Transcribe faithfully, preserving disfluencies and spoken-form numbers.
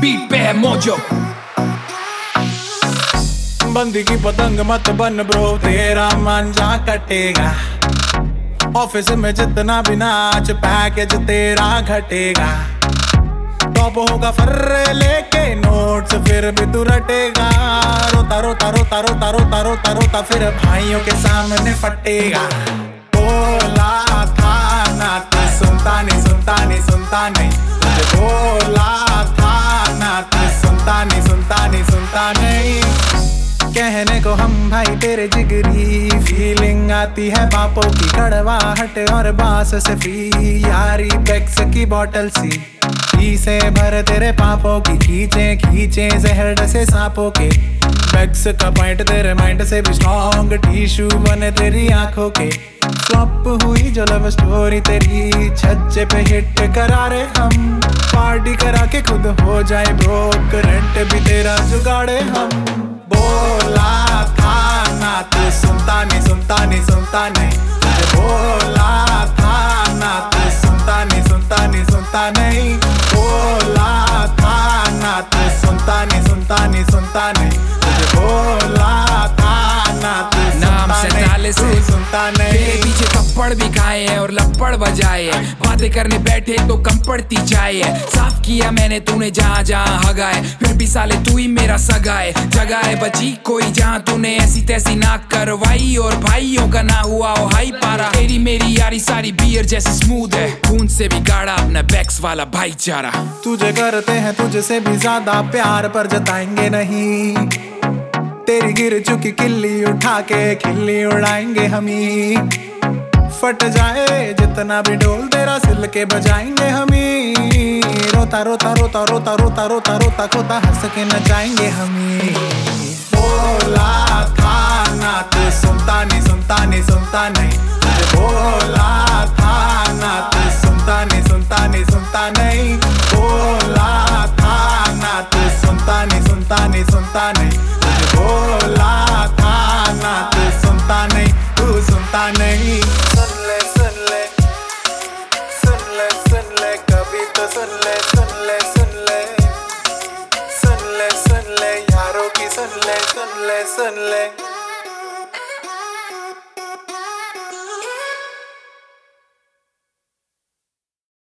Beat पे है mojo. बंदी की पतंग मत बन ब्रो, तेरा मांझा कटेगा। ऑफिस में जितना भी नाच, पैकेज तेरा घटेगा। टॉप होगा फर्रे लेके नोट्स, फिर भी तू रटेगा। रोता रोता रोता रोता रोता रोता रोता फिर भाइयों के सामने फटेगा। बोला था ना तू सुनता नहीं सुनता नहीं सुनता नहीं, तुझे बोला था ना तू सुनता नहीं सुनता नहीं सुनता नहीं। कहने को हम भाई तेरे जिगरी, फीलिंग आती है बापों की कड़वाहट और बास से फ्री। यारी बेक्स की बोतल सी घी से भर तेरे पापों की, खींचे खींचे जहर से सांपों के। बेक्स का पॉइंट तेरे माइंड से भी स्ट्रॉन्ग, टिश्यू बने तेरी आंखों के। फ्लॉप हुई जो लव स्टोरी तेरी, छज्जे पे हिट करा रे हम। पार्टी करा के खुद हो जाए ब्रोक, रेंट भी तेरा जुगाड़े हम। बोला था ना तू सुनता नहीं सुनता नहीं सुनता नहीं, तुझे बोला था ना तू सुनता नहीं सुनता नहीं सुनता नहीं। बोला था ना तू सुनता नहीं सुनता नहीं सुनता नहीं, तुझे बोला था ना तू सुनता नहीं तू सुनता नहीं। तेरे पीछे थप्पड़ भी खाए हैं और लप्पड़ बजाए हैं, बातें करने बैठे तो कम पड़ती जाए है। साफ किया मैंने तूने जहाँ जहाँ हगाए, फिर भी साले तू ही मेरा सगा है। जगह है बची कोई जहाँ तूने ऐसी तैसी नाक करवाई, और भाइयों का ना हुआ हो हाई पारा। तेरी मेरी यारी सारी बियर जैसी स्मूथ है, खून से भी गाढ़ा अपना बैक्स वाला भाईचारा। तुझे करते हैं तुझसे भी ज्यादा प्यार, पर जताएंगे नहीं। तेरी गिर चुकी किल्ली उठा के खिल्ली उड़ाएंगे हम ही। फट जाए जितना भी ढोल तेरा सिल के बजाएंगे हम ही। रोता रोता रोता रोता रोता रोता रोता खोता हंस के नचाएंगे हम ही। बोला था ना तू सुनता नहीं सुनता नहीं सुनता नहीं, तुझे बोला था ना तू सुनता नहीं सुनता नहीं सुनता नहीं। बोला था ना तू सुनता नहीं सुनता नहीं सुनता नहीं, तुझे बोला था ना तू सुनता नहीं तू सुनता नहीं। सुन ले सुन ले सुन ले सुन ले कभी तो सुन ले सुन ले सुन ले सुन ले सुन ले यारों की सुन ले सुन ले सुन ले।